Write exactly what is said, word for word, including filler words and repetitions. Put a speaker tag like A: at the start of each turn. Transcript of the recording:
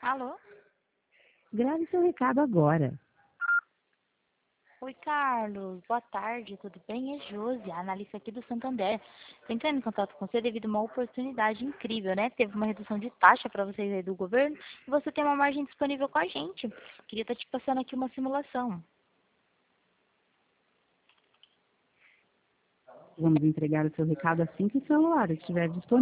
A: Alô?
B: Grave seu recado agora.
A: Oi, Carlos. Boa tarde, tudo bem? É Josi, a analista aqui do Santander. Estou entrando em contato com você devido a uma oportunidade incrível, né? Teve uma redução de taxa para vocês aí do governo e você tem uma margem disponível com a gente. Queria estar te passando aqui uma simulação.
B: Vamos entregar o seu recado assim que o celular estiver disponível.